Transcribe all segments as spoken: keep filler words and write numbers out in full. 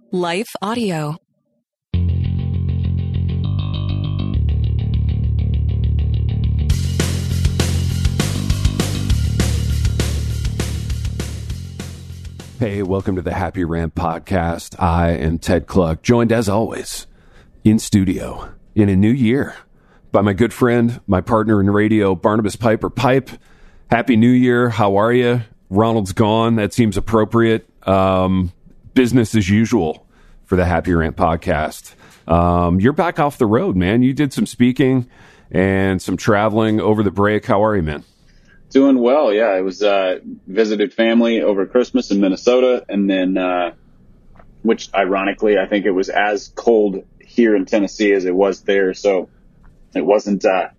Life Audio. Hey, welcome to the Happy Rant Podcast. I am Ted Kluck, joined as always in studio in a new year by my good friend, my partner in radio, Barnabas Piper. Pipe, Happy New Year. How are you? Ronald's gone. That seems appropriate. Um, business as usual for the Happy Rant Podcast. Um, you're back off the road, man. You did some speaking and some traveling over the break. How are you, man? Doing well, yeah. I was uh, visited family over Christmas in Minnesota, and then, uh, which ironically, I think it was as cold here in Tennessee as it was there. So it wasn't, uh,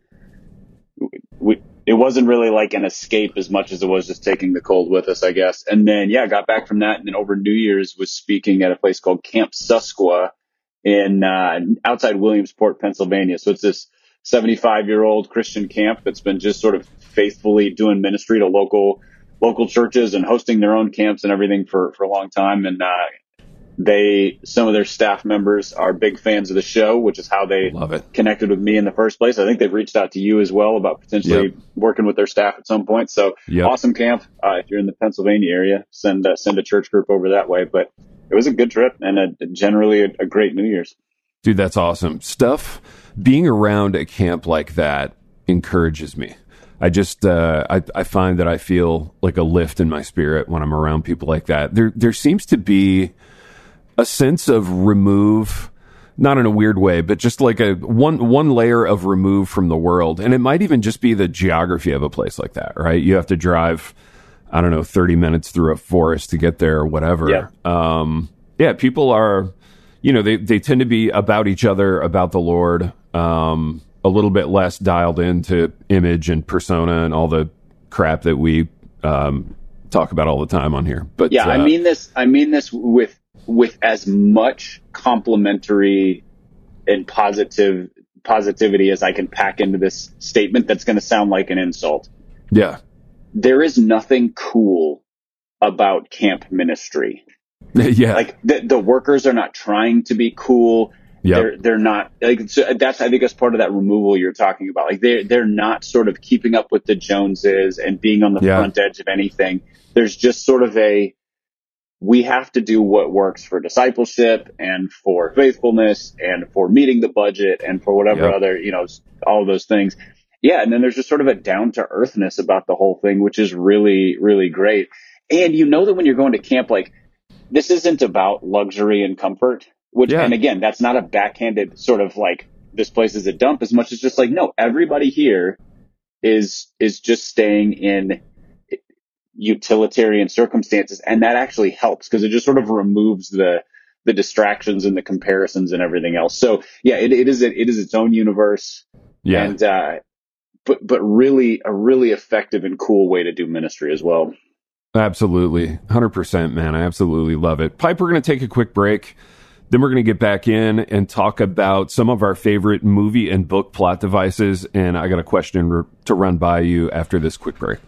we, it wasn't really like an escape as much as it was just taking the cold with us, I guess. And then, yeah, got back from that, and then over New Year's was speaking at a place called Camp Susquehanna in uh, outside Williamsport, Pennsylvania. So it's this seventy-five-year-old Christian camp that's been just sort of faithfully doing ministry to local local churches and hosting their own camps and everything for, for a long time. And uh, they, some of their staff members are big fans of the show, which is how they Love it. connected with me in the first place. I think they've reached out to you as well about potentially Yep. working with their staff at some point. So Yep. Awesome camp. Uh, if you're in the Pennsylvania area, send uh, send a church group over that way. But it was a good trip and a, generally a, a great New Year's. Dude, that's awesome. Stuff, being around a camp like that encourages me. I just, uh, I, I find that I feel like a lift in my spirit when I'm around people like that. There, there seems to be a sense of remove, not in a weird way, but just like a one, one layer of remove from the world. And it might even just be the geography of a place like that, right? You have to drive, I don't know, thirty minutes through a forest to get there or whatever. Yeah. Um, yeah, people are, you know, they, they tend to be about each other, about the Lord, um, a little bit less dialed into image and persona and all the crap that we um, talk about all the time on here. But yeah, uh, I mean this. I mean this with with as much complimentary and positive positivity as I can pack into this statement. That's going to sound like an insult. Yeah, there is nothing cool about camp ministry. yeah, Like the, the workers are not trying to be cool. Yep. They're they're not like so that's I think that's part of that removal you're talking about. Like they're they're not sort of keeping up with the Joneses and being on the Yeah. front edge of anything. There's just sort of a we have to do what works for discipleship and for faithfulness and for meeting the budget and for whatever Yep. other, you know, all of those things. Yeah, and then there's just sort of a down to earthness about the whole thing, which is really really great. And you know that when you're going to camp, like this isn't about luxury and comfort. Which, Yeah. and again, that's not a backhanded sort of like this place is a dump as much as just like, no, everybody here is, is just staying in utilitarian circumstances. And that actually helps because it just sort of removes the, the distractions and the comparisons and everything else. So yeah, it, it is, a, it is its own universe. yeah. And, uh, but, but really a really effective and cool way to do ministry as well. Absolutely. one hundred percent, man. I absolutely love it. Pipe, we're going to take a quick break. Then we're going to get back in and talk about some of our favorite movie and book plot devices. And I got a question r- to run by you after this quick break.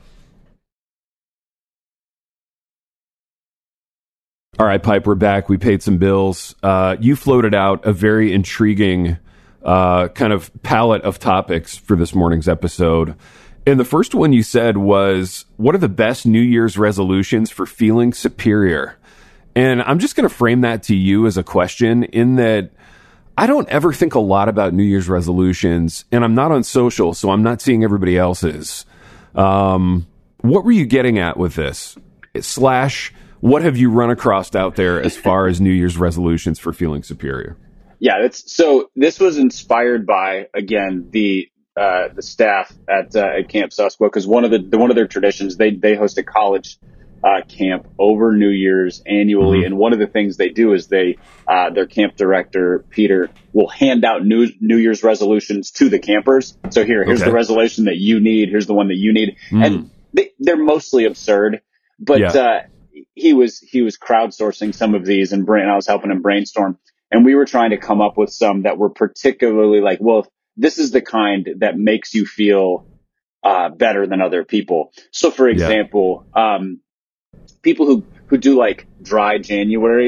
All right, Pipe, we're back. We paid some bills. Uh, you floated out a very intriguing uh, kind of palette of topics for this morning's episode. And the first one you said was, what are the best New Year's resolutions for feeling superior? And I'm just going to frame that to you as a question in that I don't ever think a lot about New Year's resolutions, and I'm not on social, so I'm not seeing everybody else's. Um, what were you getting at with this? Slash, what have you run across out there as far as New Year's resolutions for feeling superior? Yeah, that's so this was inspired by, again, the uh, the staff at uh, at Camp Susquehanna, because one of the, the one of their traditions, they they host a college Uh, camp over New Year's annually. Mm-hmm. And one of the things they do is they, uh, their camp director, Peter, will hand out New, New Year's resolutions to the campers. So here, here's Okay. the resolution that you need. Here's the one that you need. Mm. And they, they're mostly absurd, but, Yeah. uh, he was, he was crowdsourcing some of these and brain, I was helping him brainstorm, and we were trying to come up with some that were particularly like, well, this is the kind that makes you feel, uh, better than other people. So for example, yeah. um, people who, who do like dry January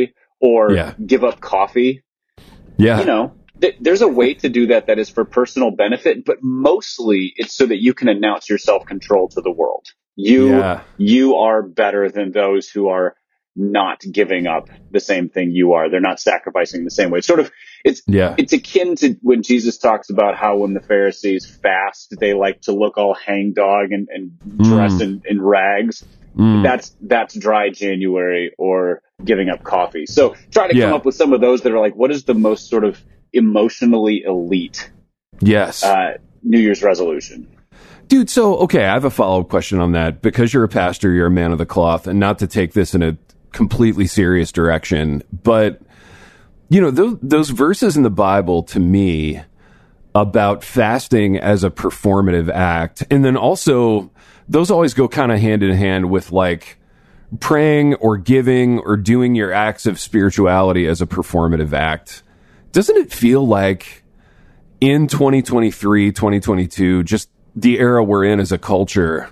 or Yeah. give up coffee. Yeah. You know, th- there's a way to do that that is for personal benefit, but mostly it's so that you can announce your self-control to the world. You, Yeah. you are better than those who are not giving up the same thing you are. They're not sacrificing the same way. It's sort of, it's, Yeah. it's akin to when Jesus talks about how when the Pharisees fast, they like to look all hangdog and, and dress Mm. in, in rags. Mm. That's, that's dry January or giving up coffee. So try to Yeah. come up with some of those that are like, what is the most sort of emotionally elite, Yes. uh, New Year's resolution? Dude, so, okay, I have a follow-up question on that. Because you're a pastor, you're a man of the cloth, and not to take this in a completely serious direction, but, you know, those, those verses in the Bible, to me, about fasting as a performative act, and then also, those always go kind of hand in hand with, like, praying or giving or doing your acts of spirituality as a performative act. Doesn't it feel like in twenty twenty-three, twenty twenty-two, just the era we're in as a culture,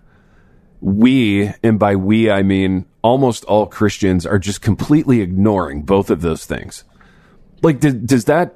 we, and by we, I mean almost all Christians, are just completely ignoring both of those things? Like, does, does that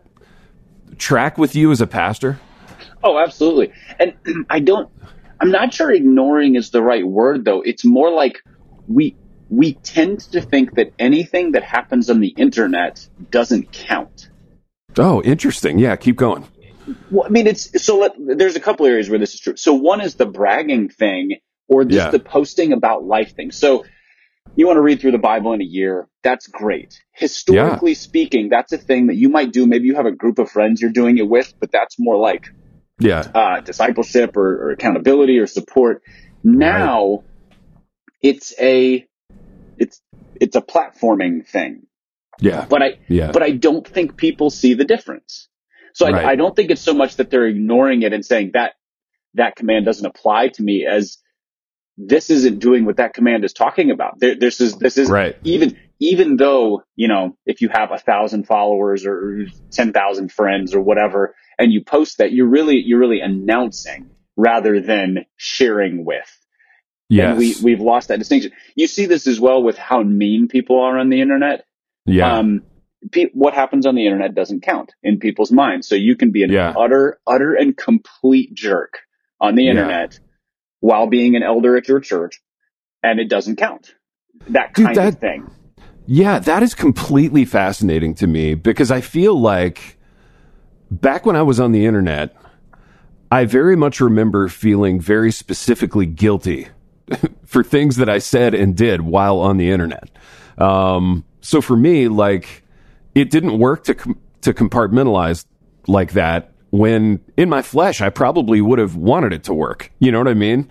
track with you as a pastor? Oh, absolutely. And I don't, I'm not sure ignoring is the right word, though. It's more like we, we tend to think that anything that happens on the internet doesn't count. Oh, interesting. Yeah, keep going. Well, I mean, it's so let, there's a couple areas where this is true. So one is the bragging thing, or just Yeah. the posting about life thing. So you want to read through the Bible in a year. That's great. Historically Yeah. speaking, that's a thing that you might do. Maybe you have a group of friends you're doing it with, but that's more like Yeah. uh, discipleship or, or accountability or support. Now Right. it's a, it's, it's a platforming thing, Yeah. but I, Yeah. but I don't think people see the difference. So Right. I, I don't think it's so much that they're ignoring it and saying that that command doesn't apply to me, as this isn't doing what that command is talking about. There, this is, this is Right. even, even though, you know, if you have a thousand followers or ten thousand friends or whatever, and you post that, you're really, you're really announcing rather than sharing with. Yes. And we, we've lost that distinction. You see this as well with how mean people are on the internet. Yeah. Um, pe- what happens on the internet doesn't count in people's minds. So you can be an Yeah. utter, utter and complete jerk on the Yeah. internet while being an elder at your church, and it doesn't count. That Dude, kind that- of thing. Yeah, that is completely fascinating to me, because I feel like back when I was on the internet, I very much remember feeling very specifically guilty for things that I said and did while on the internet. Um, so for me, like, it didn't work to com- to compartmentalize like that, when in my flesh I probably would have wanted it to work. You know what I mean?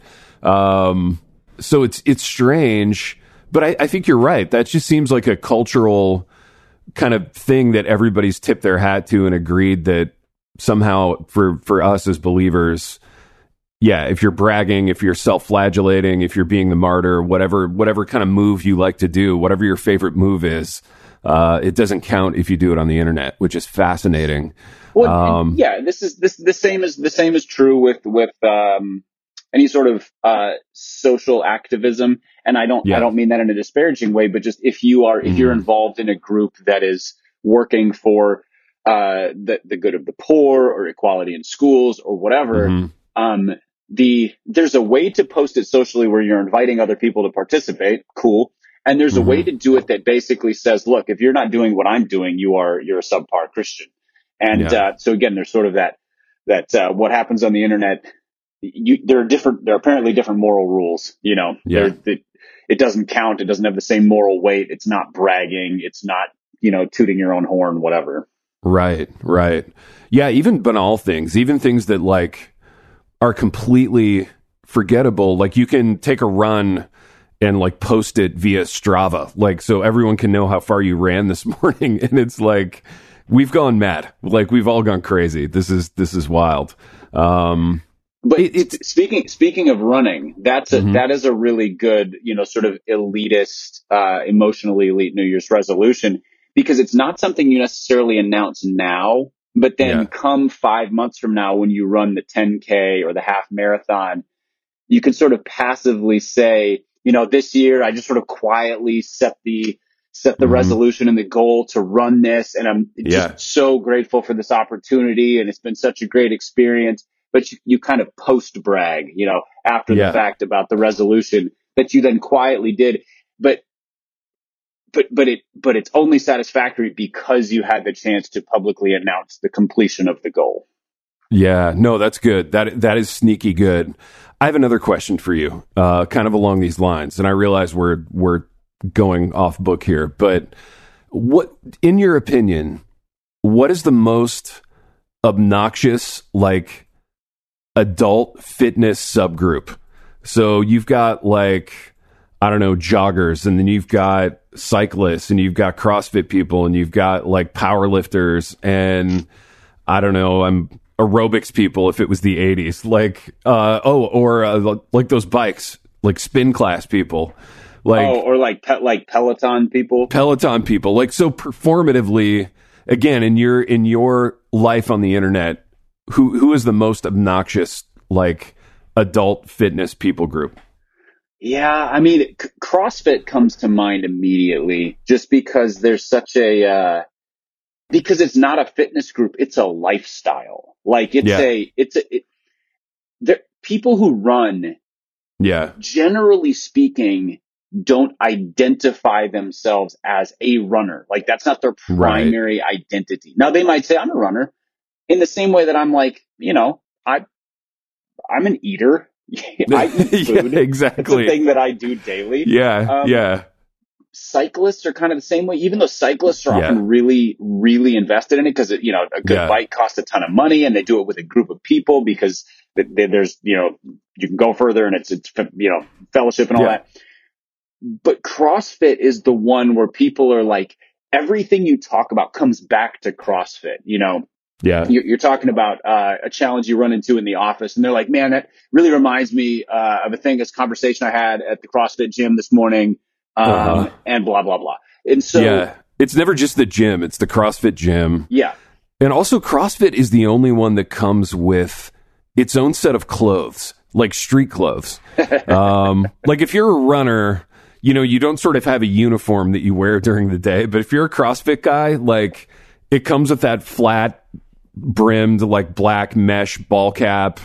Um, so it's it's strange, but I, I think you're right. That just seems like a cultural kind of thing that everybody's tipped their hat to and agreed that somehow for for us as believers, yeah, if you're bragging, if you're self-flagellating, if you're being the martyr, whatever whatever kind of move you like to do, whatever your favorite move is, uh, it doesn't count if you do it on the internet, which is fascinating. Well, Um, yeah, this is this the same is the same is true with with um, any sort of uh, social activism, and I don't Yeah. I don't mean that in a disparaging way, but just if you are if you're Mhm. involved in a group that is working for uh, the the good of the poor or equality in schools or whatever, Mhm. um, the there's a way to post it socially where you're inviting other people to participate. Cool. And there's a way Mhm. to do it that basically says, look, if you're not doing what I'm doing, you are you're a subpar Christian. And Yeah. uh, so again, there's sort of that that uh, what happens on the internet. You, there are different. There are apparently different moral rules. You know, Yeah. There- it, it doesn't count. It doesn't have the same moral weight. It's not bragging. It's not, you know, tooting your own horn. Whatever. Right, right. Yeah, even banal things, even things that like are completely forgettable. Like you can take a run and like post it via Strava, like so everyone can know how far you ran this morning. And it's like, we've gone mad. Like we've all gone crazy. This is, this is wild. Um, But It- it's- sp- speaking speaking of running, that's a Mhm. that is a really good, you know, sort of elitist, uh, emotionally elite New Year's resolution, because it's not something you necessarily announce now, but then Yeah. come five months from now when you run the ten K or the half marathon, you can sort of passively say, you know, this year I just sort of quietly set the set the Mhm. resolution and the goal to run this. And I'm just Yeah. so grateful for this opportunity. And it's been such a great experience. But you, you kind of post brag, you know, after the Yeah. fact about the resolution that you then quietly did. But, but, but it, but it's only satisfactory because you had the chance to publicly announce the completion of the goal. Yeah, no, that's good. That that is sneaky good. I have another question for you, uh, kind of along these lines, and I realize we're we're going off book here, but what, in your opinion, what is the most obnoxious, like, adult fitness subgroup? So you've got, like, I don't know, joggers, and then you've got cyclists, and you've got CrossFit people, and you've got, like, power lifters, and I don't know, I'm aerobics people if it was the eighties, like uh oh or uh, like those bikes, like spin class people, like oh or like pe- like Peloton people Peloton people, like, so performatively, again, in your in your life on the internet, who who is the most obnoxious, like, adult fitness people group? Yeah, I mean, C- CrossFit comes to mind immediately just because there's such a uh because it's not a fitness group, it's a lifestyle. Like it's Yeah. a, it's a, it, there, people who run, Yeah, generally speaking, don't identify themselves as a runner. Like that's not their primary right. identity. Now they might say, I'm a runner, in the same way that I'm like, you know, I, I'm an eater. I eat food. Yeah, exactly. It's a thing that I do daily. Yeah, um, yeah. Cyclists are kind of the same way, even though cyclists are yeah. often really, really invested in it because, you know, a good yeah. bike costs a ton of money and they do it with a group of people because there's, you know, you can go further and it's, it's you know, fellowship and all yeah. that. But CrossFit is the one where people are like, everything you talk about comes back to CrossFit, you know? Yeah. You're, you're talking about uh, a challenge you run into in the office and they're like, man, that really reminds me uh, of a thing, this conversation I had at the CrossFit gym this morning. Um, uh-huh. and blah, blah, blah. And so, yeah, it's never just the gym. It's the CrossFit gym. Yeah. And also CrossFit is the only one that comes with its own set of clothes, like street clothes. um, like if you're a runner, you know, you don't sort of have a uniform that you wear during the day, but if you're a CrossFit guy, like it comes with that flat brimmed, like black mesh ball cap.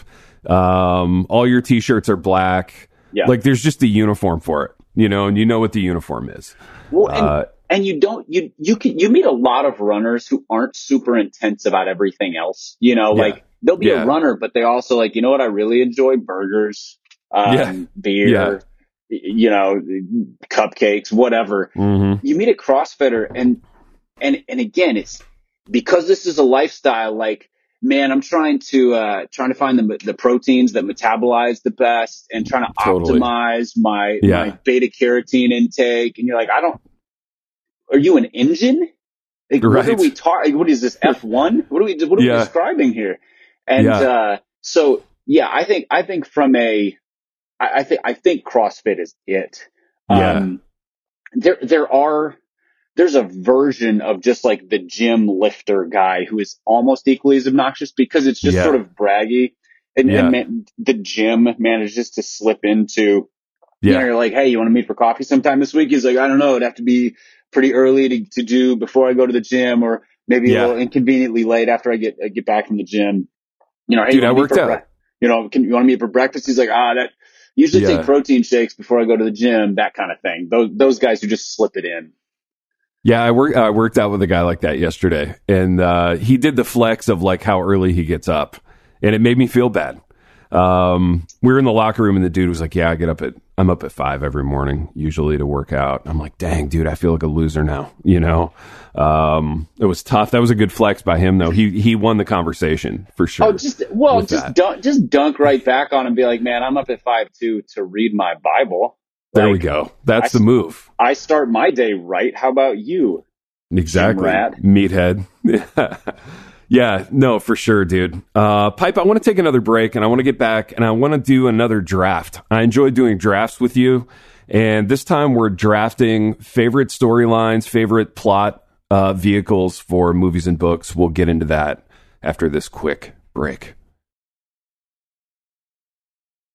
Um, all your t-shirts are black. Yeah. Like there's just a uniform for it. You know, and you know what the uniform is. Well, and, uh, and you don't, you, you can, you meet a lot of runners who aren't super intense about everything else. You know, yeah. like they'll be yeah. a runner, but they also like, you know what I really enjoy? Burgers, um, yeah. beer, yeah. you know, cupcakes, whatever. Mm-hmm. You meet a CrossFitter and, and, and again, it's because this is a lifestyle, like, man, I'm trying to, uh, trying to find the, the proteins that metabolize the best and trying to totally. optimize my, yeah. my beta carotene intake. And you're like, I don't, are you an engine? Like, right. what are we talking? What is this F one? What are we, what are yeah. we describing here? And, yeah. uh, so yeah, I think, I think from a, I, I think, I think CrossFit is it. Yeah. Um, there, there are, there's a version of just like the gym lifter guy who is almost equally as obnoxious because it's just yeah. sort of braggy and, yeah. and man, the gym manages to slip into, yeah. you know, you're like, hey, you want to meet for coffee sometime this week? He's like, I don't know. It'd have to be pretty early to, to do before I go to the gym or maybe yeah. a little inconveniently late after I get, I get back from the gym. You know, hey, dude, I worked out. Bre- you know, can you want to meet for breakfast? He's like, ah, that usually yeah. take protein shakes before I go to the gym, that kind of thing. Those, those guys who just slip it in. Yeah, I worked. I worked out with a guy like that yesterday, and uh, he did the flex of like how early he gets up, and it made me feel bad. Um, we were in the locker room, and the dude was like, "Yeah, I get up at I'm up at five every morning usually to work out." I'm like, "Dang, dude, I feel like a loser now." You know, um, it was tough. That was a good flex by him, though. He he won the conversation for sure. Oh, just well, just that. dunk, just dunk right back on him and be like, "Man, I'm up at five two to read my Bible." There like, we go. That's I, the move. I start my day right. How about you? Exactly. Meathead. Yeah, no, for sure, dude. Uh, Pipe, I want to take another break and I want to get back and I want to do another draft. I enjoy doing drafts with you. And this time we're drafting favorite storylines, favorite plot uh, vehicles for movies and books. We'll get into that after this quick break.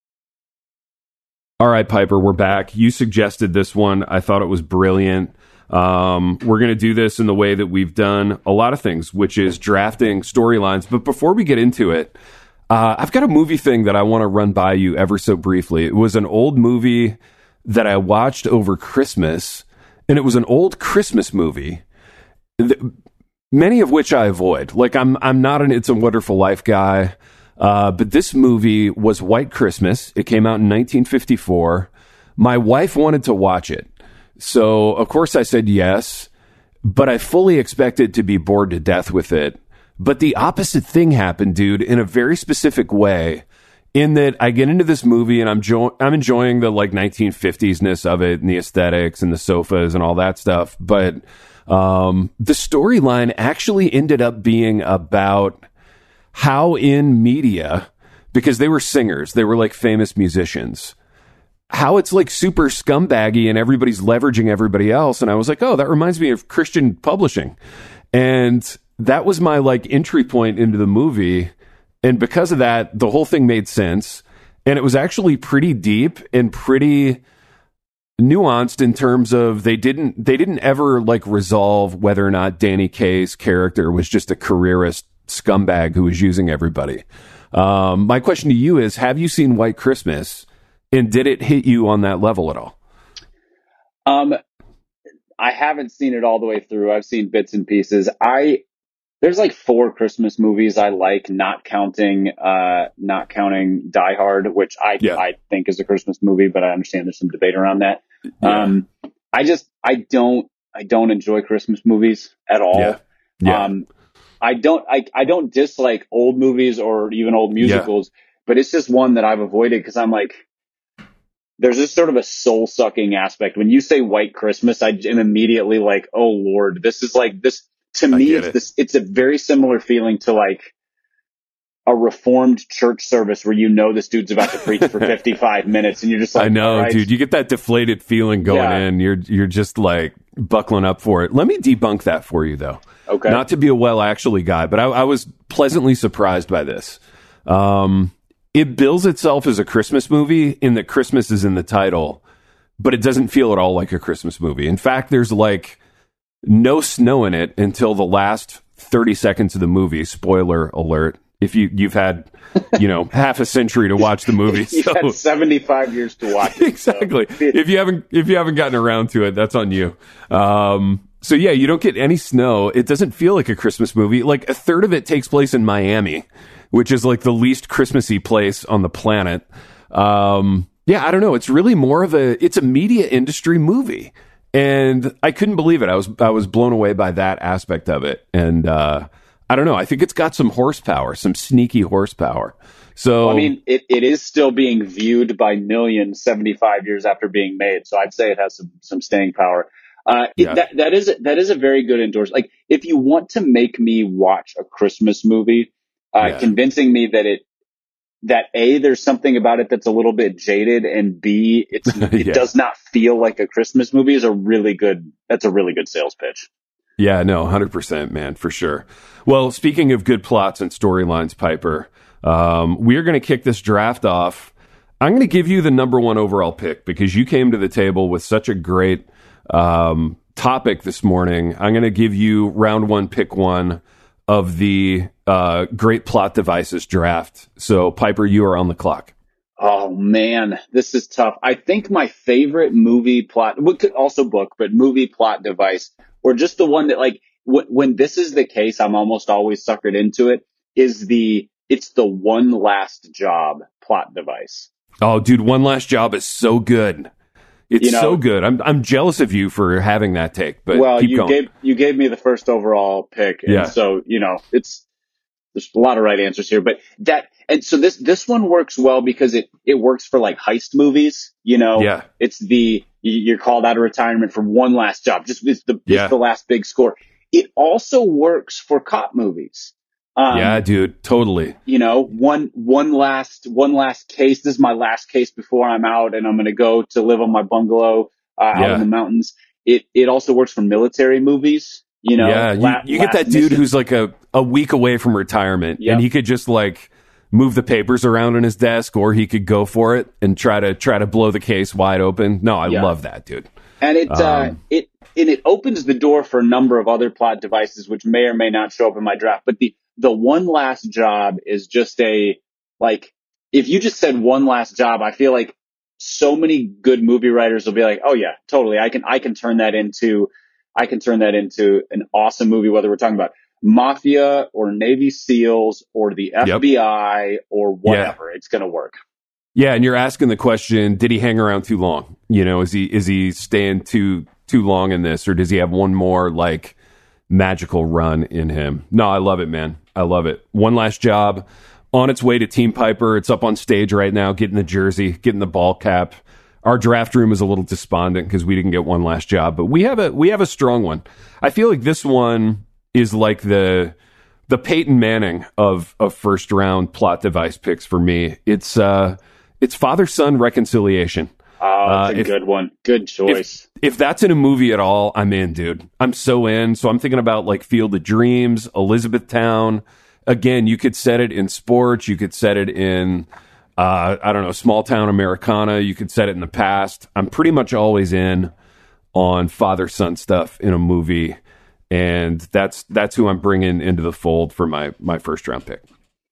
All right, Piper, we're back. You suggested this one. I thought it was brilliant. Um, we're going to do this in the way that we've done a lot of things, which is drafting storylines. But before we get into it, uh, I've got a movie thing that I want to run by you ever so briefly. It was an old movie that I watched over Christmas, and it was an old Christmas movie, th- many of which I avoid. Like, I'm I'm not an It's a Wonderful Life guy, uh, but this movie was White Christmas. It came out in nineteen fifty-four. My wife wanted to watch it. So, of course, I said yes, but I fully expected to be bored to death with it. But the opposite thing happened, dude, in a very specific way, in that I get into this movie and I'm jo- I'm enjoying the like nineteen fifties-ness of it and the aesthetics and the sofas and all that stuff. But um, the storyline actually ended up being about how in media, because they were singers, they were like famous musicians, how it's like super scumbaggy and everybody's leveraging everybody else. And I was like, oh, that reminds me of Christian publishing. And that was my like entry point into the movie. And because of that, the whole thing made sense. And it was actually pretty deep and pretty nuanced in terms of they didn't they didn't ever like resolve whether or not Danny Kaye's character was just a careerist scumbag who was using everybody. Um, my question to you is, have you seen White Christmas? And did it hit you on that level at all? Um, I haven't seen it all the way through. I've seen bits and pieces. I there's like four Christmas movies I like, not counting uh, not counting Die Hard, which I yeah. I think is a Christmas movie, but I understand there's some debate around that. Yeah. Um, I just I don't I don't enjoy Christmas movies at all. Yeah. Yeah. Um, I don't I I don't dislike old movies or even old musicals, yeah. but it's just one that I've avoided because I'm like, there's just sort of a soul sucking aspect. When you say White Christmas, I am immediately like, oh Lord, this is like this to me. It's it. this. It's a very similar feeling to like a Reformed church service where you know this dude's about to preach for fifty-five minutes, and you're just like, I know, right. dude. You get that deflated feeling going yeah. in. You're you're just like buckling up for it. Let me debunk that for you, though. Okay. Not to be a well actually guy, but I, I was pleasantly surprised by this. Um, It bills itself as a Christmas movie in that Christmas is in the title, but it doesn't feel at all like a Christmas movie. In fact, there's like no snow in it until the last thirty seconds of the movie. Spoiler alert. If you, you've had, you know, half a century to watch the movie. you so. had seventy-five years to watch it. Exactly. So. if you haven't, if you haven't gotten around to it, that's on you. Um, so yeah, you don't get any snow. It doesn't feel like a Christmas movie. Like a third of it takes place in Miami, which is like the least Christmassy place on the planet. Um, yeah, I don't know. It's really more of a, it's a media industry movie. And I couldn't believe it. I was, I was blown away by that aspect of it. And, uh, I don't know. I think it's got some horsepower, some sneaky horsepower. So, well, I mean, it, it is still being viewed by millions seventy-five years after being made. So I'd say it has some, some staying power. Uh, it, yeah. that, that is, that is a very good endorsement. Like if you want to make me watch a Christmas movie, Uh, yeah. convincing me that it, that A, there's something about it that's a little bit jaded, and B, it's, it yeah. does not feel like a Christmas movie is a really good, that's a really good sales pitch. Yeah, no, one hundred percent, man, for sure. Well, speaking of good plots and storylines, Piper, um, we're going to kick this draft off. I'm going to give you the number one overall pick because you came to the table with such a great um, topic this morning. I'm going to give you round one, pick one of the uh, great plot devices draft. So, Piper, you are on the clock. Oh, man, this is tough. I think my favorite movie plot, also book, but movie plot device, or just the one that, like, w- when this is the case, I'm almost always suckered into it, is the, it's the One Last Job plot device. Oh, dude, One Last Job is so good. It's you know, so good. I'm I'm jealous of you for having that take, but well, keep you going. gave you gave me the first overall pick, and yeah. so you know it's there's a lot of right answers here, but that and so this this one works well because it it works for like heist movies. You know, yeah. It's the you're called out of retirement for one last job, just it's the yeah. it's the last big score. It also works for cop movies. Um, yeah, dude, totally. You know, one one last one last case. This is my last case before I'm out, and I'm going to go to live on my bungalow uh, out yeah. in the mountains. It it also works for military movies. You know, yeah, you, la- you get that dude mission. who's like a, a week away from retirement, yep. and he could just like move the papers around on his desk, or he could go for it and try to try to blow the case wide open. No, I yeah. love that, dude. And it um, uh, it and it opens the door for a number of other plot devices, which may or may not show up in my draft. But the, the One Last Job is just a, like, if you just said One Last Job, I feel like so many good movie writers will be like, oh yeah, totally. I can, I can turn that into, I can turn that into an awesome movie, whether we're talking about Mafia or Navy SEALs or the F B I yep. or whatever. Yeah. It's going to work. Yeah. And you're asking the question, did he hang around too long? You know, is he, is he staying too, too long in this, or does he have one more like magical run in him? No, I love it, man. I love it. One Last Job on its way to Team Piper. It's up on stage right now, getting the jersey, getting the ball cap. Our draft room is a little despondent because we didn't get One Last Job, but we have a we have a strong one. I feel like this one is like the the Peyton Manning of of first round plot device picks for me. It's uh it's father son reconciliation. Oh, that's uh, a if, good one. Good choice. If, if that's in a movie at all, I'm in, dude. I'm so in. So I'm thinking about like Field of Dreams, Elizabethtown. Again, you could set it in sports. You could set it in, uh, I don't know, small town Americana. You could set it in the past. I'm pretty much always in on father-son stuff in a movie. And that's that's who I'm bringing into the fold for my, my first round pick.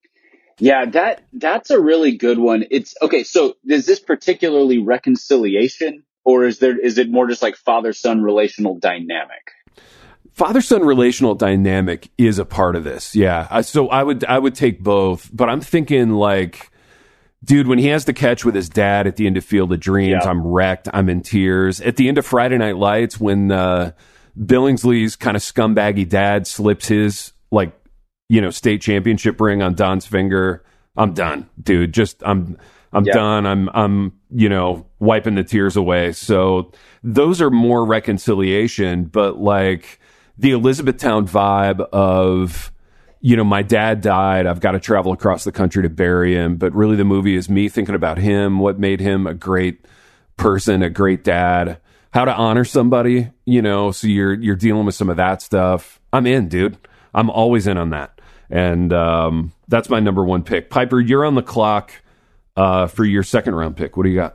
Yeah, that that's a really good one. It's okay. So is this particularly reconciliation, or is there is it more just like father-son relational dynamic? Father-son relational dynamic is a part of this. Yeah. I, so I would I would take both, but I'm thinking like, dude, when he has the catch with his dad at the end of Field of Dreams, yeah. I'm wrecked. I'm in tears. At the end of Friday Night Lights, when uh, Billingsley's kind of scumbaggy dad slips his like, you know, state championship ring on Don's finger, I'm done, dude. Just I'm I'm yeah. done. I'm I'm you know wiping the tears away. So those are more reconciliation, but like the Elizabethtown vibe of, you know, my dad died. I've got to travel across the country to bury him. But really, the movie is me thinking about him, what made him a great person, a great dad, how to honor somebody. You know, so you're you're dealing with some of that stuff. I'm in, dude. I'm always in on that. And um, that's my number one pick. Piper, you're on the clock uh, for your second round pick. What do you got?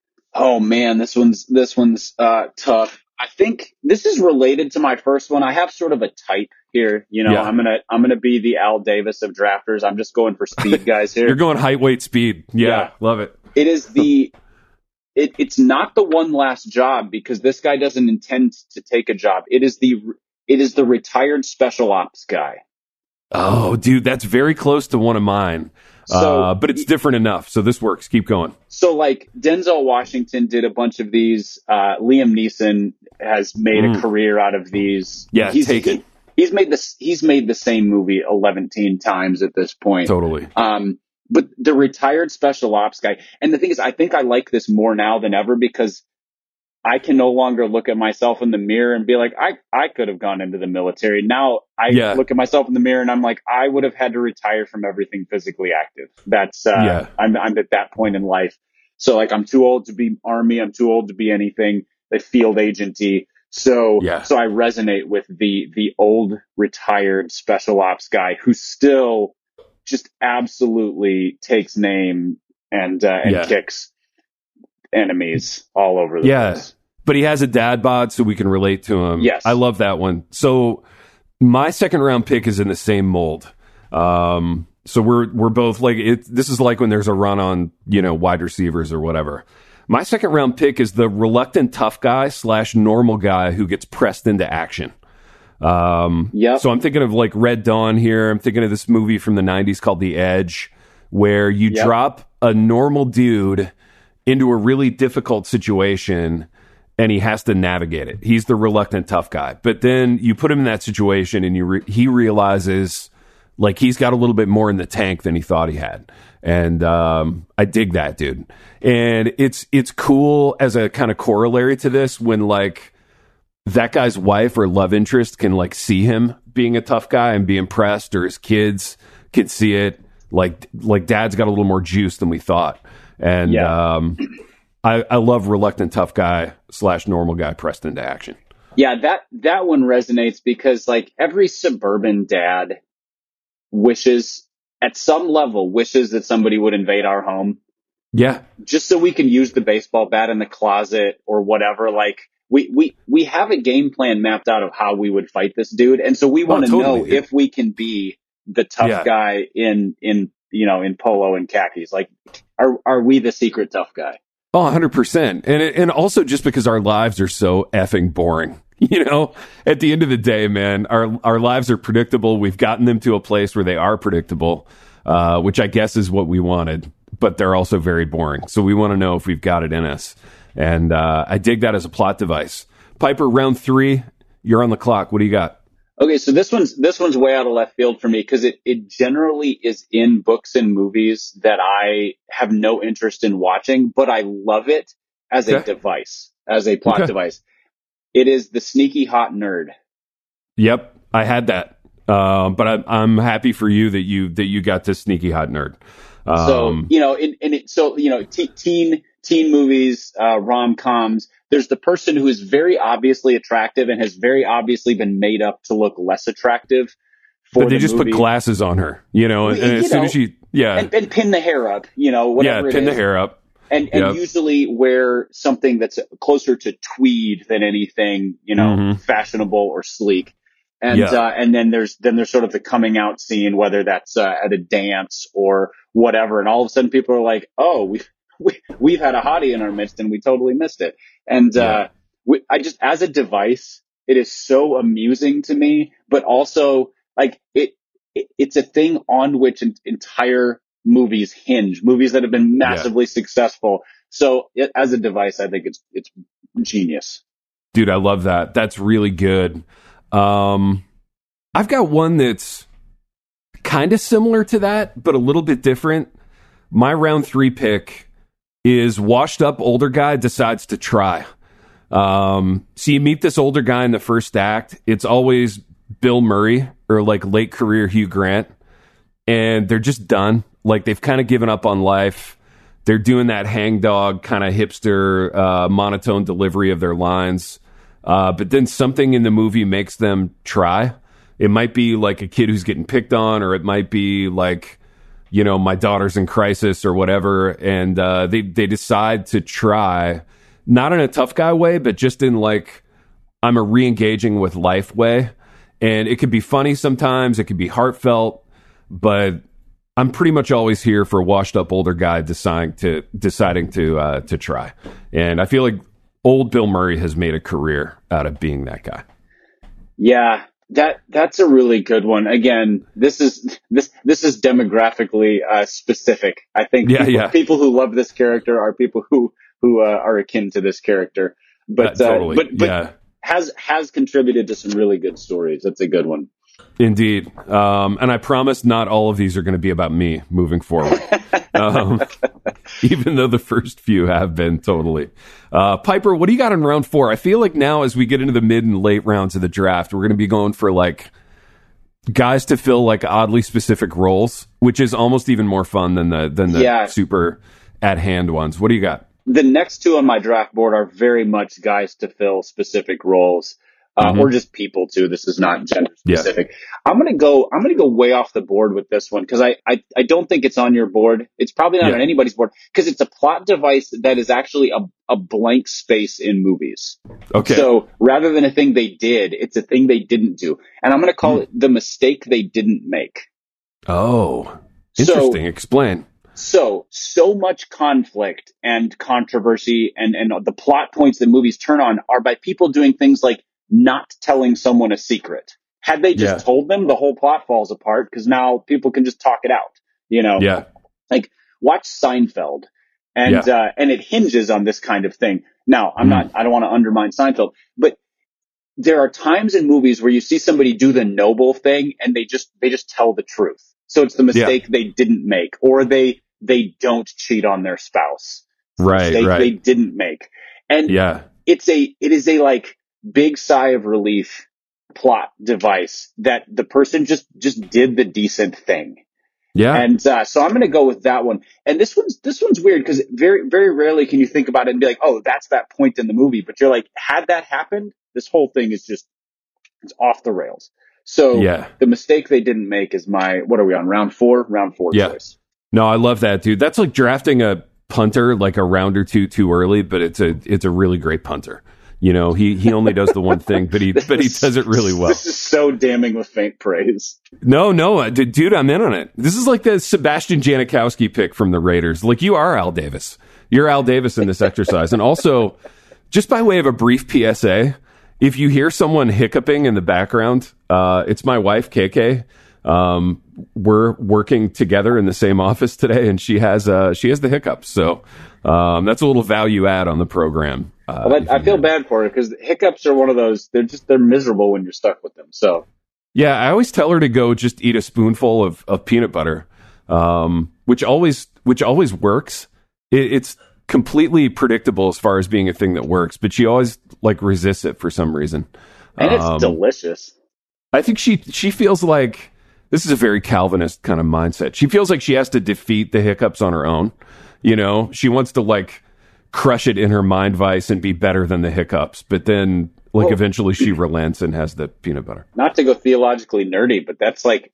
Oh man, this one's this one's uh, tough. I think this is related to my first one. I have sort of a type here. You know, yeah. I'm gonna I'm gonna be the Al Davis of drafters. I'm just going for speed guys here. You're going height, weight, speed. Yeah, yeah. Love it. It is the. It, it's not the One Last Job because this guy doesn't intend to take a job. It is the it is the retired special ops guy. Oh, dude, that's very close to one of mine. So, uh, but it's different enough. So this works. Keep going. So like Denzel Washington did a bunch of these. Uh, Liam Neeson has made mm. a career out of these. Yeah, he's, take it. He, he's made this. He's made the same movie eleven times at this point. Totally. Um, but the retired special ops guy. And the thing is, I think I like this more now than ever because I can no longer look at myself in the mirror and be like, I, I could have gone into the military. Now I yeah. look at myself in the mirror and I'm like, I would have had to retire from everything physically active. That's, uh, yeah. I'm, I'm at that point in life. So like, I'm too old to be Army. I'm too old to be anything like field agency. So, yeah. so I resonate with the, the old retired special ops guy who still just absolutely takes name and, uh, and yeah. kicks enemies all over the yeah, place. But he has a dad bod, so we can relate to him. Yes. I love that one. So my second round pick is in the same mold. Um, so we're we're both like it, this is like when there's a run on, you know, wide receivers or whatever. My second round pick is the reluctant tough guy slash normal guy who gets pressed into action. Um, yeah. So I'm thinking of like Red Dawn here. I'm thinking of this movie from the nineties called The Edge, where you yep. drop a normal dude into a really difficult situation and he has to navigate it. He's the reluctant tough guy. But then you put him in that situation and you re- he realizes like he's got a little bit more in the tank than he thought he had. And um, I dig that, dude. And it's it's cool as a kind of corollary to this when like that guy's wife or love interest can like see him being a tough guy and be impressed, or his kids can see it. Like like dad's got a little more juice than we thought. And yeah. um, I, I love reluctant tough guy slash normal guy pressed into action. Yeah, that that one resonates because like every suburban dad wishes at some level wishes that somebody would invade our home. Yeah. Just so we can use the baseball bat in the closet or whatever. Like we, we, we have a game plan mapped out of how we would fight this dude. And so we want to oh, totally, know dude. if we can be the tough Yeah. guy in, in, you know, in polo and khakis. Like, are, are we the secret tough guy? Oh, one hundred percent. And it, and also just because our lives are so effing boring. You know, at the end of the day, man, our our lives are predictable. We've gotten them to a place where they are predictable, uh, which I guess is what we wanted, but they're also very boring. So we want to know if we've got it in us. And uh, I dig that as a plot device. Piper, round three, you're on the clock. What do you got? Okay, so this one's this one's way out of left field for me because it, it generally is in books and movies that I have no interest in watching, but I love it as a Okay. device, as a plot Okay. device. It is The Sneaky Hot Nerd. Yep, I had that, uh, but I, I'm happy for you that you that you got this Sneaky Hot Nerd. Um, So you know, and, and it, so you know, te- teen teen movies, uh, rom coms. There's the person who is very obviously attractive and has very obviously been made up to look less attractive. For but they the just movie. put glasses on her, you know, and, and You as soon know, as she, yeah, and, and pin the hair up, you know, yeah, whatever it pin is. the hair up. And, and Yep. usually wear something that's closer to tweed than anything, you know, Mhm. fashionable or sleek. And, Yeah. uh, and then there's, then there's sort of the coming out scene, whether that's, uh, at a dance or whatever. And all of a sudden people are like, oh, we've, we, we've had a hottie in our midst and we totally missed it. And, Yeah. uh, we, I just, as a device, it is so amusing to me, but also like it, it it's a thing on which an entire movies hinge, movies that have been massively yeah. successful. So it, as a device, I think it's it's genius. Dude, I love that. That's really good. Um, I've got one that's kind of similar to that, but a little bit different. My round three pick is washed up older guy decides to try. Um, so you meet this older guy in the first act. It's always Bill Murray or like late career Hugh Grant. And they're just done. Like they've kind of given up on life. They're doing that hangdog kind of hipster, uh, monotone delivery of their lines. Uh, but then something in the movie makes them try. It might be like a kid who's getting picked on, or it might be like, you know, my daughter's in crisis or whatever. And uh, they, they decide to try, not in a tough guy way, but just in like, I'm a re-engaging with life way. And it could be funny sometimes. It could be heartfelt. But I'm pretty much always here for a washed up older guy deciding to deciding to uh, to try. And I feel like old Bill Murray has made a career out of being that guy. Yeah, that that's a really good one. Again, this is this this is demographically uh, specific. I think yeah, people, yeah. people who love this character are people who who uh, are akin to this character. But uh, totally. uh, but but yeah. has has contributed to some really good stories. That's a good one. Indeed. Um, and I promise not all of these are going to be about me moving forward. um, even though the first few have been totally. Uh, Piper, what do you got in round four? I feel like now as we get into the mid and late rounds of the draft, we're going to be going for like guys to fill like oddly specific roles, which is almost even more fun than the, than the yeah. super at hand ones. What do you got? The next two on my draft board are very much guys to fill specific roles. Uh, mm-hmm. Or just people too. This is not gender specific. Yeah. I'm gonna go. I'm gonna go way off the board with this one because I, I I don't think it's on your board. It's probably not yeah. on anybody's board because it's a plot device that is actually a a blank space in movies. Okay. So rather than a thing they did, it's a thing they didn't do, and I'm gonna call mm. it the mistake they didn't make. Oh, interesting. So, Explain. So, so much conflict and controversy and and the plot points that movies turn on are by people doing things like not telling someone a secret. Had they just yeah. told them, the whole plot falls apart because now people can just talk it out, you know? Yeah. Like watch Seinfeld and, yeah. uh, and it hinges on this kind of thing. Now I'm mm. not, I don't want to undermine Seinfeld, but there are times in movies where you see somebody do the noble thing and they just, they just tell the truth. So it's the mistake yeah. they didn't make, or they, they don't cheat on their spouse. It's right. The mistake right. they didn't make. And yeah. it's a, it is a like, big sigh of relief plot device that the person just, just did the decent thing. Yeah. And, uh, so I'm going to go with that one. And this one's, this one's weird because very, very rarely can you think about it and be like, oh, that's that point in the movie. But you're like, had that happened, this whole thing is just, it's off the rails. So yeah. the mistake they didn't make is my, what are we on? Round four? Round four yeah. choice. No, I love that, dude. That's like drafting a punter like a round or two too early, but it's a, it's a really great punter. You know, he, he only does the one thing, but he but he does it really well. This is so damning with faint praise. No, no, uh, d- dude, I'm in on it. This is like the Sebastian Janikowski pick from the Raiders. Like, you are Al Davis. You're Al Davis in this exercise. And also, just by way of a brief P S A, if you hear someone hiccuping in the background, uh, it's my wife, K K. Um, we're working together in the same office today, and she has uh, she has the hiccups. So um, that's a little value add on the program. Uh, well, that, I feel bad for her because hiccups are one of those. They're just they're miserable when you're stuck with them. So yeah, I always tell her to go just eat a spoonful of, of peanut butter, um, which always which always works. It, it's completely predictable as far as being a thing that works, but she always like resists it for some reason. And it's um, delicious. I think she she feels like this is a very Calvinist kind of mindset. She feels like she has to defeat the hiccups on her own. You know, she wants to like crush it in her mind vice and be better than the hiccups, but then like well, eventually she relents and has the peanut butter. Not to go theologically nerdy, but that's like,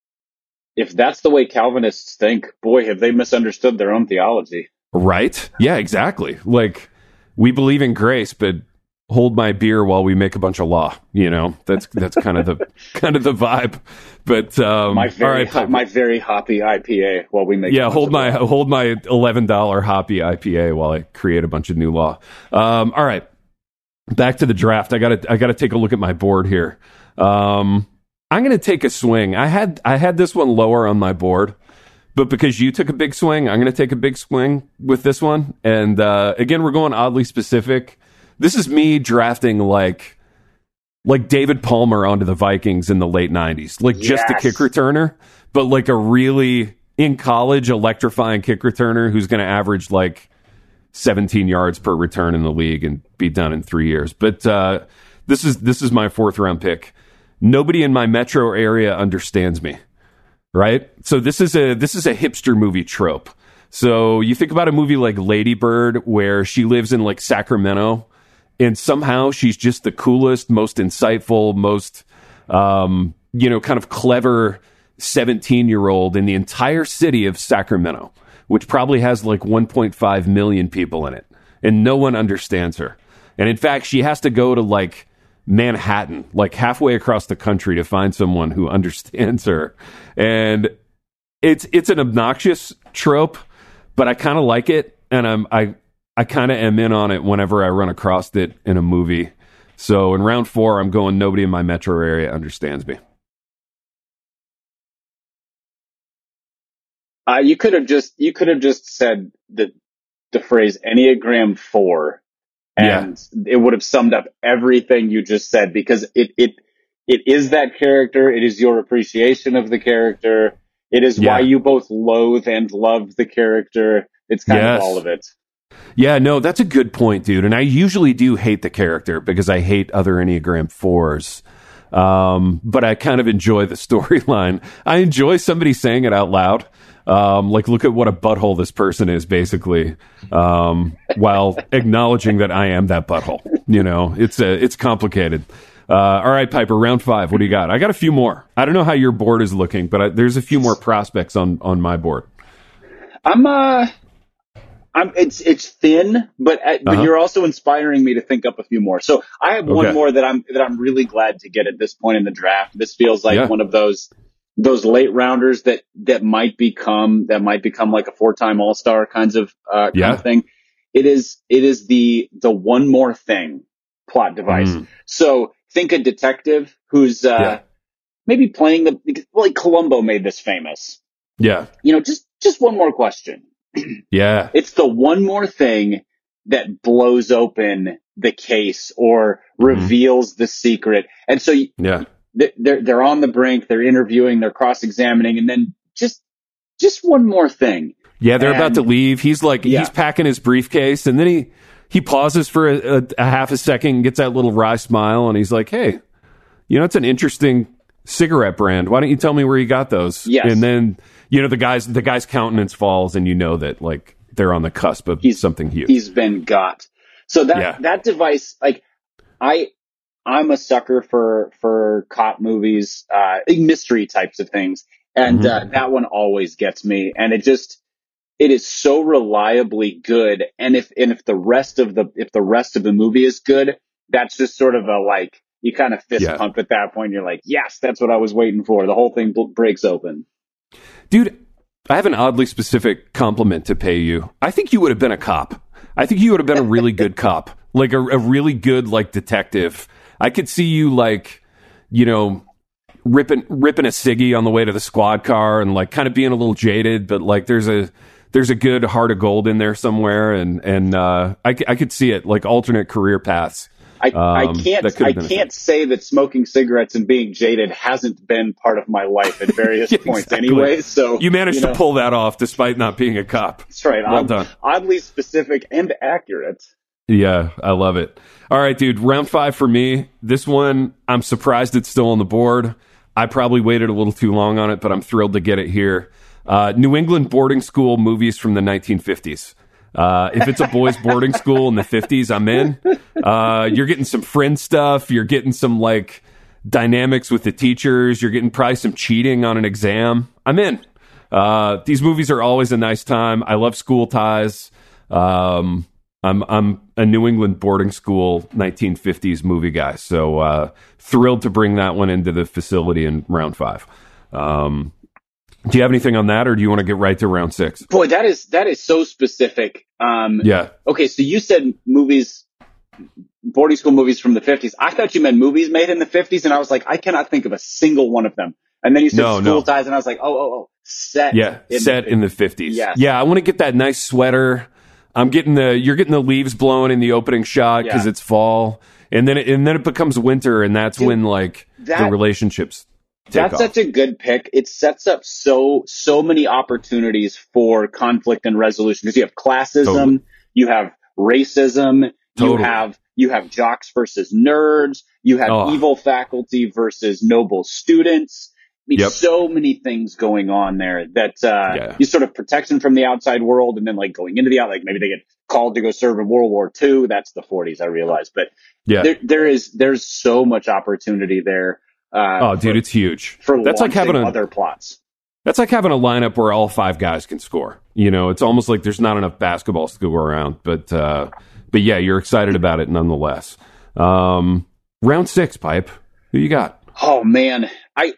if that's the way Calvinists think, boy, have they misunderstood their own theology. Right? Yeah, exactly. Like, we believe in grace, but hold my beer while we make a bunch of law. You know, that's that's kind of the kind of the vibe. But um, my very all right, ho- my very hoppy I P A while we make yeah, hold my law. hold my eleven dollar hoppy I P A while I create a bunch of new law. Um, all right, back to the draft. I got to I got to take a look at my board here. Um, I'm going to take a swing. I had I had this one lower on my board. But because you took a big swing, I'm going to take a big swing with this one. And uh, again, we're going oddly specific. This is me drafting like like David Palmer onto the Vikings in the late nineties. Like yes. Just a kick returner, but like a really, in college, electrifying kick returner who's going to average like seventeen yards per return in the league and be done in three years. But uh, this is this is my fourth round pick. Nobody in my metro area understands me. Right? So this is a this is a hipster movie trope. So you think about a movie like Lady Bird, where she lives in like Sacramento, and somehow she's just the coolest, most insightful, most um, you know, kind of clever seventeen-year-old in the entire city of Sacramento, which probably has like one point five million people in it, and no one understands her. And in fact, she has to go to like Manhattan, like halfway across the country, to find someone who understands her. And it's it's an obnoxious trope, but I kind of like it, and I'm I I kind of am in on it whenever I run across it in a movie. So in round four, I'm going nobody in my metro area understands me. Uh, you could have just you could have just said the the phrase Enneagram four, and yeah. It would have summed up everything you just said, because it it it is that character. It is your appreciation of the character. It is yeah. why you both loathe and love the character. It's kind yes. of all of it. Yeah, no, that's a good point, dude. And I usually do hate the character because I hate other Enneagram fours. Um, but I kind of enjoy the storyline. I enjoy somebody saying it out loud. Um, like, look at what a butthole this person is, basically, um, while acknowledging that I am that butthole. You know, it's a, it's complicated. Uh, all right, Piper, round five. What do you got? I got a few more. I don't know how your board is looking, but I, there's a few more prospects on, on my board. I'm, uh, I'm, it's, it's thin, but, uh, but uh-huh. you're also inspiring me to think up a few more. So I have one okay. more that I'm, that I'm really glad to get at this point in the draft. This feels like yeah. one of those, those late rounders that, that might become, that might become like a four-time all-star kinds of, uh, kind yeah. of thing. It is, it is the, the one more thing plot device. Mm. So think a detective who's, uh, yeah. maybe playing the, like Columbo made this famous. Yeah. You know, just, just one more question. Yeah. It's the one more thing that blows open the case or reveals mm-hmm. the secret. And so yeah. they're, they're on the brink, they're interviewing, they're cross-examining, and then just, just one more thing. Yeah. They're and, about to leave. He's like, yeah. he's packing his briefcase, and then he, he pauses for a, a, a half a second, gets that little wry smile, and he's like, hey, you know, it's an interesting cigarette brand. Why don't you tell me where you got those? Yes. And then, you know, the guy's the guy's countenance falls, and you know that like they're on the cusp of he's, something huge. He's been got. So that yeah. that device, like I, I'm a sucker for for cop movies, uh, mystery types of things, and mm-hmm. uh, that one always gets me. And it just it is so reliably good. And if and if the rest of the if the rest of the movie is good, that's just sort of a like, you kind of fist Yeah. pump at that point. You're like, yes, that's what I was waiting for. The whole thing b- breaks open. Dude, I have an oddly specific compliment to pay you. I think you would have been a cop. I think you would have been a really good cop, like a, a really good like detective. I could see you like, you know, ripping ripping a ciggy on the way to the squad car and like kind of being a little jaded, but like there's a there's a good heart of gold in there somewhere, and and uh, I I could see it like alternate career paths. I, Um, I can't that could I have been a can't say that smoking cigarettes and being jaded hasn't been part of my life at various Yeah, points exactly. anyway. So You managed you know, to pull that off despite not being a cop. That's right. Well Odd- done. Oddly specific and accurate. Yeah, I love it. All right, dude. Round five for me. This one, I'm surprised it's still on the board. I probably waited a little too long on it, but I'm thrilled to get it here. Uh, New England boarding school movies from the nineteen fifties. Uh, if it's a boys' boarding school in the fifties, I'm in. Uh, you're getting some friend stuff. You're getting some like dynamics with the teachers. You're getting probably some cheating on an exam. I'm in. Uh, these movies are always a nice time. I love School Ties. Um, I'm I'm a New England boarding school nineteen fifties movie guy, so uh, thrilled to bring that one into the facility in round five. Um, do you have anything on that, or do you want to get right to round six? Boy, that is that is so specific. Um, Yeah. Okay, so you said movies, boarding school movies from the fifties. I thought you meant movies made in the fifties, and I was like, I cannot think of a single one of them. And then you said No, School no. Ties, and I was like, oh, oh, oh, set. Yeah, in set the, in the fifties. Yes. Yeah, I want to get that nice sweater. I'm getting the you're getting the leaves blowing in the opening shot because Yeah. it's fall, and then it, and then it becomes winter, and that's Dude, when like the that- relationships take That's off. such a good pick. It sets up so so many opportunities for conflict and resolution because you have classism, Totally. you have racism, you Totally. have you have jocks versus nerds, you have Oh. evil faculty versus noble students. I mean, Yep. so many things going on there that uh, Yeah. you sort of protection from the outside world, and then like going into the out, like maybe they get called to go serve in World War Two. That's the forties, I realize, but yeah. there there is there's so much opportunity there. Uh, Oh, dude, for- it's huge. for That's like having a other plots. That's like having a lineup where all five guys can score. You know, it's almost like there's not enough basketballs to go around. But uh, but yeah, you're excited about it nonetheless. Um, round six, Pipe. Who you got? Oh man, I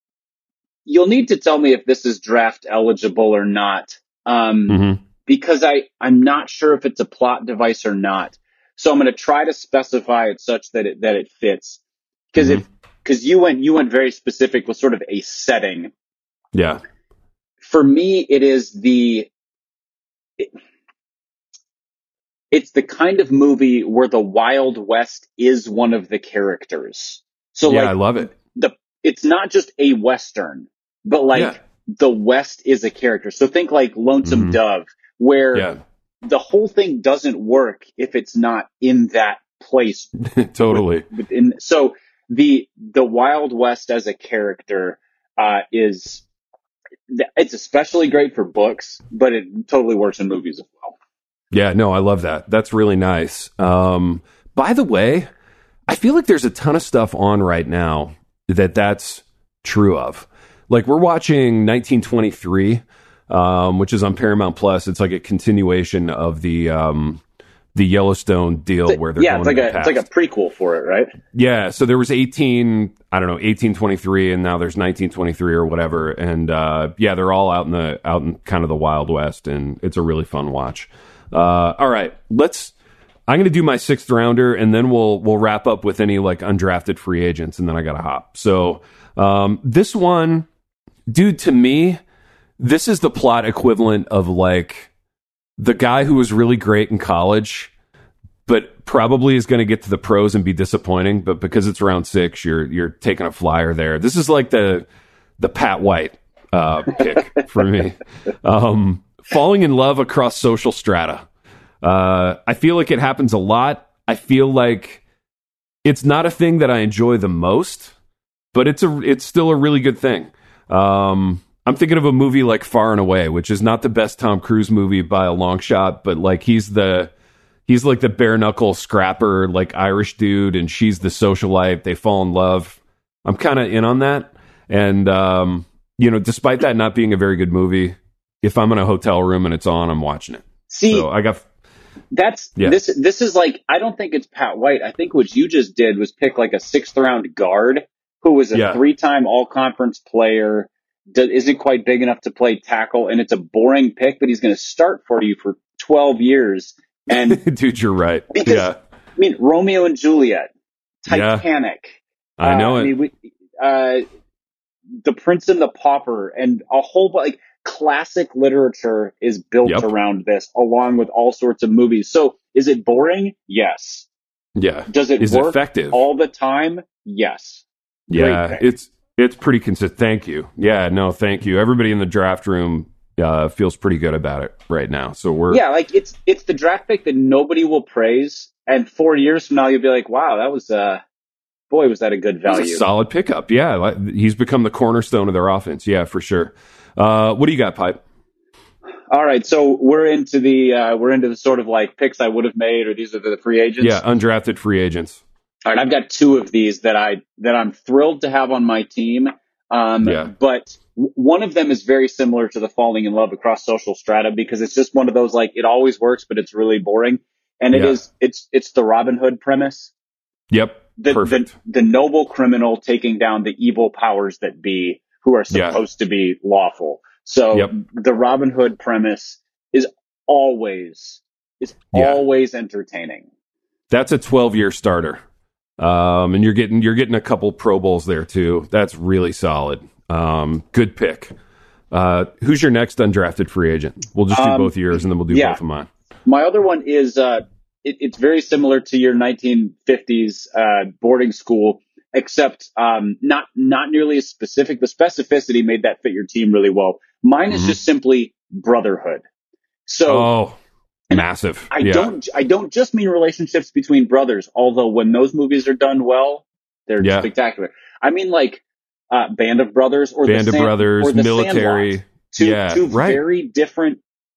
you'll need to tell me if this is draft eligible or not, um, Mm-hmm. because I I'm not sure if it's a plot device or not. So I'm going to try to specify it such that it that it fits. Because Mhm. if because you went you went very specific with sort of a setting. Yeah. For me, it is the. It, it's the kind of movie where the Wild West is one of the characters. So yeah, like I love it. the it's not just a Western, but like Yeah. the West is a character. So think like Lonesome Mhm. Dove, where Yeah, the whole thing doesn't work if it's not in that place. totally. Within, so the the Wild West as a character uh, is it's especially great for books, but it totally works in movies as well. Yeah, no, I love that. That's really nice. Um, by the way, I feel like there's a ton of stuff on right now that that's true of. Like we're watching nineteen twenty-three, um, which is on Paramount Plus. It's like a continuation of the um, the Yellowstone deal where they're yeah, going it's like to the a past. it's like a prequel for it, right? Yeah, so there was eighteen, I don't know, eighteen twenty-three, and now there's nineteen twenty-three or whatever. And uh, yeah, they're all out in the out in kind of the Wild West, and it's a really fun watch. Uh, all right, let's. I'm going to do my sixth rounder, and then we'll we'll wrap up with any like undrafted free agents, and then I got to hop. So um, this one, dude, to me, this is the plot equivalent of like the guy who was really great in college, but probably is going to get to the pros and be disappointing. But because it's round six, you're you're taking a flyer there. This is like the the Pat White uh, pick for me. Um, falling in love across social strata. Uh, I feel like it happens a lot. I feel like it's not a thing that I enjoy the most, but it's a it's still a really good thing. Um, I'm thinking of a movie like Far and Away, which is not the best Tom Cruise movie by a long shot, but like he's the he's like the bare knuckle scrapper, like Irish dude, and she's the socialite. They fall in love. I'm kind of in on that, and um, you know, despite that not being a very good movie, if I'm in a hotel room and it's on, I'm watching it. See, So I got That's Yeah. this. This is like, I don't think it's Pat White. I think what you just did was pick like a sixth round guard who was a Yeah. three time all conference player, do, isn't quite big enough to play tackle, and it's a boring pick, but he's going to start for you for twelve years. And dude, you're right. because, Yeah. I mean, Romeo and Juliet, Titanic. Yeah. I know uh, it. I mean, we, uh, The Prince and the Pauper, and a whole like classic literature is built Yep. around this, along with all sorts of movies. So, is it boring? Yes. Yeah. Does it Is work it effective? all the time? Yes. Yeah, Great pick. it's it's pretty consistent. Thank you. Yeah, no, thank you. Everybody in the draft room uh, feels pretty good about it right now. So we're Yeah, like it's it's the draft pick that nobody will praise, and four years from now you'll be like, wow, that was uh boy, was that a good That's value. a solid pickup. Yeah, like, he's become the cornerstone of their offense. Yeah, for sure. Uh, what do you got, Pipe? All right, so we're into the uh, we're into the sort of like picks I would have made, or these are the free agents. Yeah, undrafted free agents. All right, I've got two of these that I that I'm thrilled to have on my team. Um, Yeah. But w- one of them is very similar to the falling in love across social strata, because it's just one of those like it always works, but it's really boring. And it Yeah. is it's it's the Robin Hood premise. Yep, The, perfect. the the noble criminal taking down the evil powers that be, who are Yeah. supposed to be lawful. So Yep. the Robin Hood premise is always is Yeah. always entertaining. That's a twelve-year starter, um, and you're getting you're getting a couple Pro Bowls there too. That's really solid. Um, good pick. Uh, who's your next undrafted free agent? We'll just do Um, both yours, and then we'll do yeah. both of mine. My other one is uh, it, it's very similar to your nineteen fifties uh, boarding school, except um, not not nearly as specific. The specificity made that fit your team really well. Mine is Mhm. just simply brotherhood. So Oh, massive. I yeah. don't I don't just mean relationships between brothers, although when those movies are done well, they're Yeah. spectacular. I mean like uh, Band of Brothers or Band the of Sand- Brothers, or the military. Sandlot. Two, Yeah, two right. very different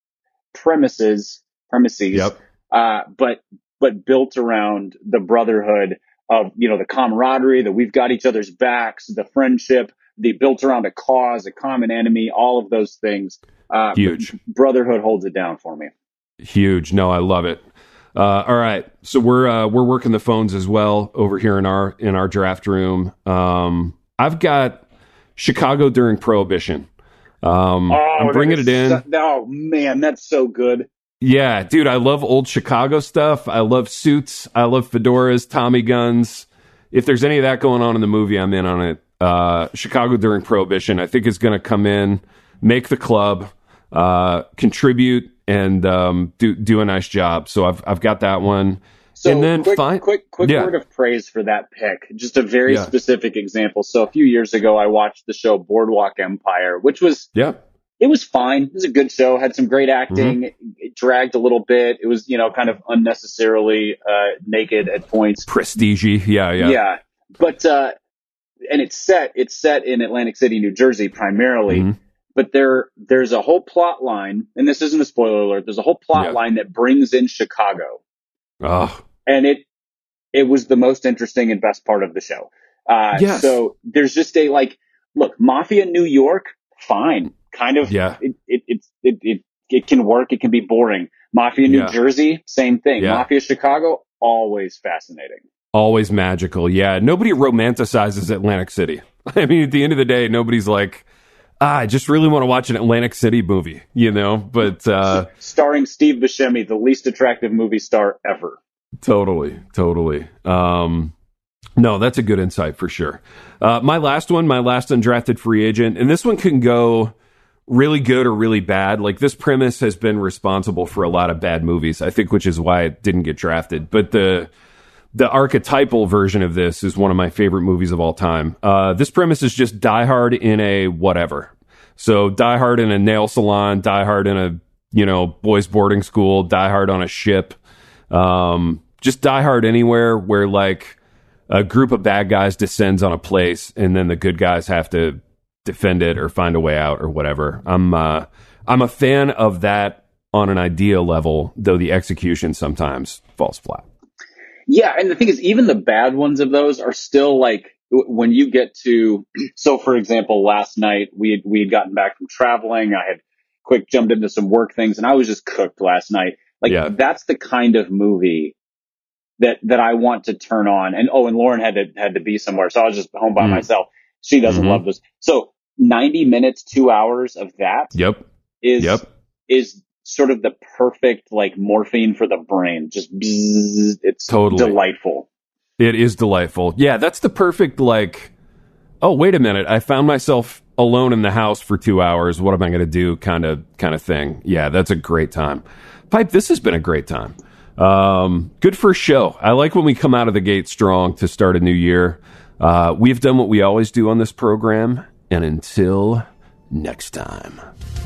premises premises. Yep. Uh, but but built around the brotherhood of, you know, the camaraderie, that we've got each other's backs, the friendship, the built around a cause, a common enemy, all of those things. Uh, Huge. Brotherhood holds it down for me. Huge. No, I love it. Uh, all right, so we're uh, we're working the phones as well over here in our in our draft room. Um, I've got Chicago during Prohibition. Um, Oh, I'm bringing it that in. is so- oh man, that's so good. Yeah, dude, I love old Chicago stuff. I love suits. I love fedoras, Tommy guns. If there's any of that going on in the movie, I'm in on it. Uh, Chicago during Prohibition, I think is going to come in, make the club, uh, contribute, and um, do do a nice job. So I've I've got that one. So and then quick, fine, quick, quick Yeah. word of praise for that pick. Just a very Yeah. specific example. So a few years ago, I watched the show Boardwalk Empire, which was yeah, it was fine. It was a good show. Had some great acting. Mm-hmm. It dragged a little bit. It was, you know, kind of unnecessarily uh, naked at points. prestige. Yeah, yeah, Yeah, but uh, and it's set. It's set in Atlantic City, New Jersey, primarily. Mhm. But there, there's a whole plot line, and this isn't a spoiler alert. There's a whole plot Yeah. line that brings in Chicago, Oh, and it it was the most interesting and best part of the show. Uh, Yes. So there's just a like, look, Mafia New York, fine, kind of. Yeah. It it it it it, it can work. It can be boring. Mafia New Yeah. Jersey, same thing. Yeah. Mafia Chicago, always fascinating. always magical. Yeah, nobody romanticizes Atlantic City. I mean, at the end of the day, nobody's like, ah, I just really want to watch an Atlantic City movie, you know? But uh, Starring Steve Buscemi, the least attractive movie star ever. totally, totally. Um, no, that's a good insight for sure. Uh, my last one, my last undrafted free agent, and this one can go really good or really bad. Like, this premise has been responsible for a lot of bad movies, I think, which is why it didn't get drafted. But the the archetypal version of this is one of my favorite movies of all time. Uh, this premise is just Die Hard in a whatever. So Die Hard in a nail salon, Die Hard in a, you know, boys boarding school, Die Hard on a ship. Um, just Die Hard anywhere where like a group of bad guys descends on a place and then the good guys have to defend it or find a way out or whatever. I'm, uh, I'm a fan of that on an idea level, though the execution sometimes falls flat. Yeah, and the thing is, even the bad ones of those are still like, w- when you get to, so for example, last night we had, we had gotten back from traveling. I had quick jumped into some work things, and I was just cooked last night. Like Yeah. that's the kind of movie that, that I want to turn on. And, oh, and Lauren had to, had to be somewhere. So I was just home by Mm. myself. She doesn't Mhm. love those. So ninety minutes, two hours of that Yep. is, Yep. is sort of the perfect like morphine for the brain. Just bzzz, it's Totally. delightful. It is delightful. Yeah, that's the perfect, like, oh, wait a minute. I found myself alone in the house for two hours. What am I going to do? Kind of, kind of thing. Yeah, that's a great time. Pipe, this has been a great time. Um, good first show. I like when we come out of the gate strong to start a new year. Uh, we've done what we always do on this program. And until next time.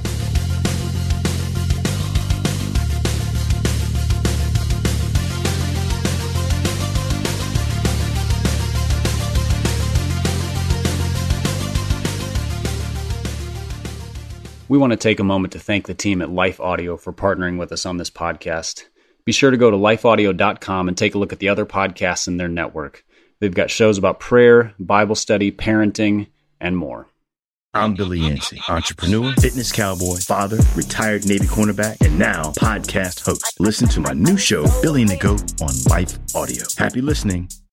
We want to take a moment to thank the team at Life Audio for partnering with us on this podcast. Be sure to go to life audio dot com and take a look at the other podcasts in their network. They've got shows about prayer, Bible study, parenting, and more. I'm Billy Yancey, entrepreneur, fitness cowboy, father, retired Navy cornerback, and now podcast host. Listen to my new show, Billy and the Goat, on Life Audio. Happy listening.